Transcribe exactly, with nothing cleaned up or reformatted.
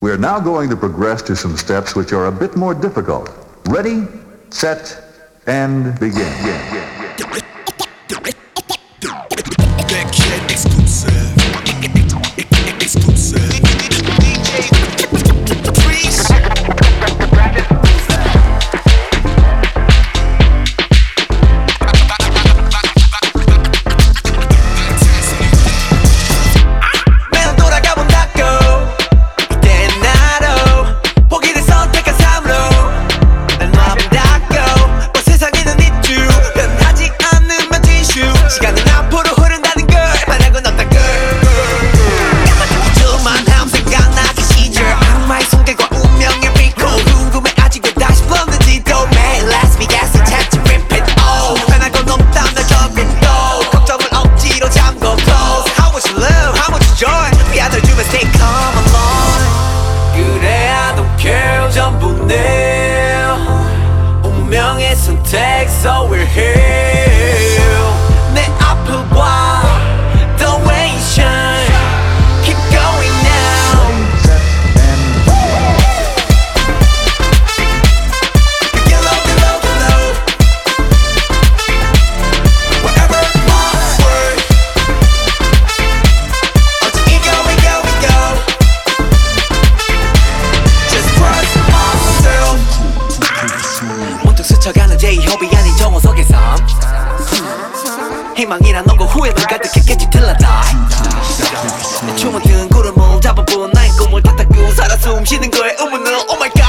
We're now going to progress to some steps which are a bit more difficult. Ready, set, and begin. 선택, so we're here. 내 앞을 봐, the way you shine. Keep going now. Get low, get low, get low. Wherever my word. 어디 we go, we go, we go. Just trust myself. 문득 스쳐가는 제이홉이 아닌 정호석의 삶. 희망이란 너고 후회만 가득했겠지 till I die. 내 춤은 든 구름을 잡아본 나의 꿈을 다 타고 살아 숨쉬는 거에 의문은 oh my god.